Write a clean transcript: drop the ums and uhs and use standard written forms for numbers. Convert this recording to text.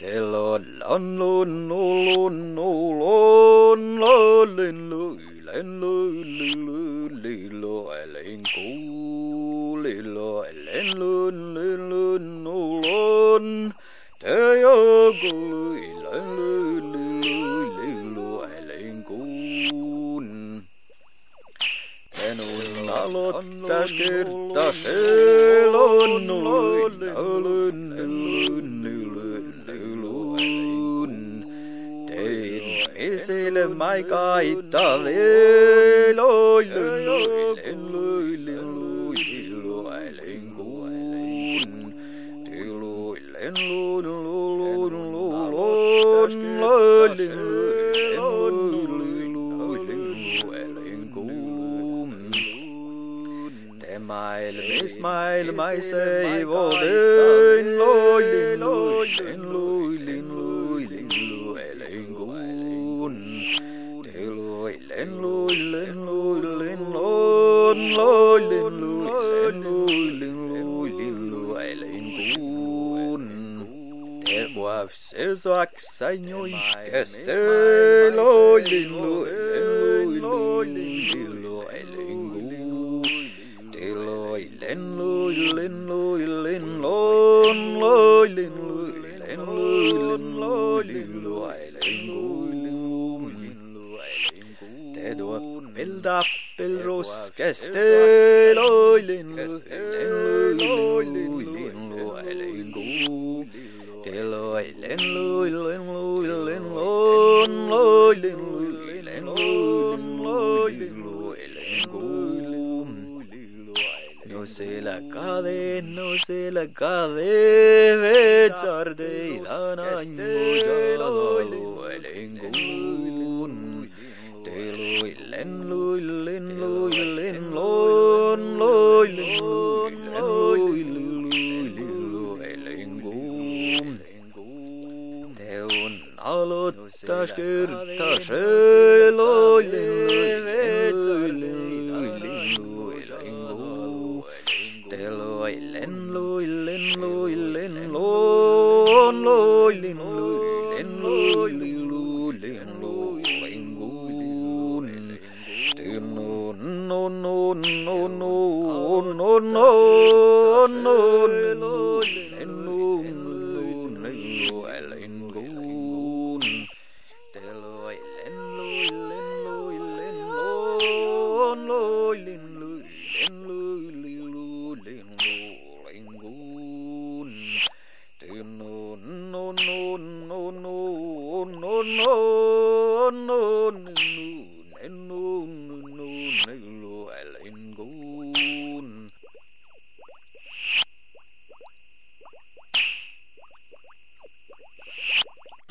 Lon lon lon lon lon lon len lu len lu lu lu lu len cu lu lu len lun len lun lon te yo gu len lu lu lu len cu enun alot tasker tashelon lun lun Esille mai kaita veloi Smile, my say, No se la cade echar de no